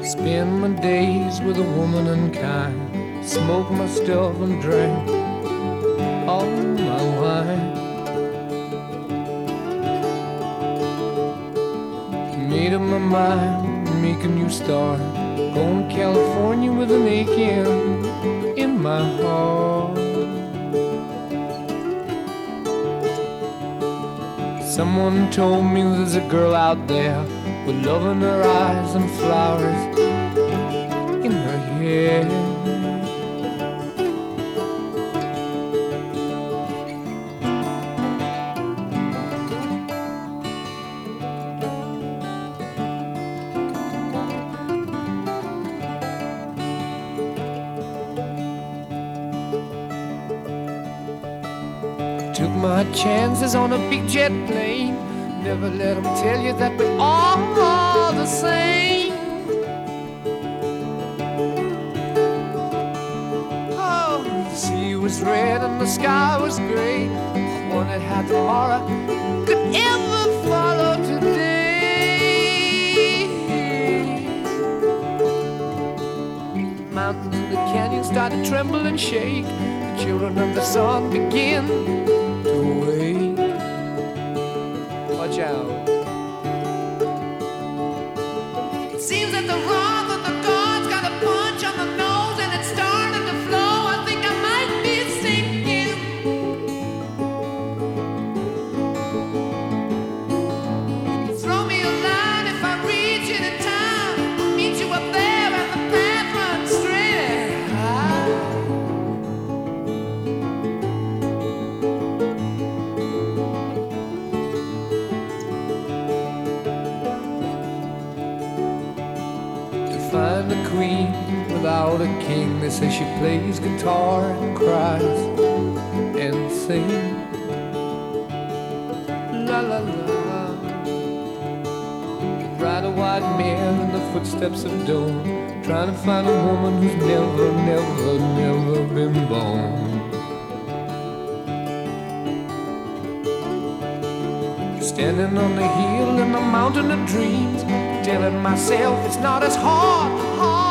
Spend my days with a woman unkind, smoke my stuff and drink all my wine. Made up my mind, make a new start, going to California with an aching in my heart. Someone told me there's a girl out there with love in her eyes and flowers in her hair. Took my chances on a big jet plane. Never let them tell you that we're all the same. Oh, the sea was red and the sky was gray. I wondered how tomorrow could ever follow today. Mountains and the canyons started to tremble and shake. The children of the sun begin to wake. Watch out. It seems that the wrath of the gods got a punch on the nose and it's starting to flow. I think I might be sinking. Throw me a line if I reach it in time. I'll meet you up there and the path runs straight high. Find a queen without a king. They say she plays guitar and cries and sings. La la la. Ride a white mare in the footsteps of dawn, trying to find a woman who's never, never, never been born. Standing on the hill in the mountain of dreams, telling myself it's not as hard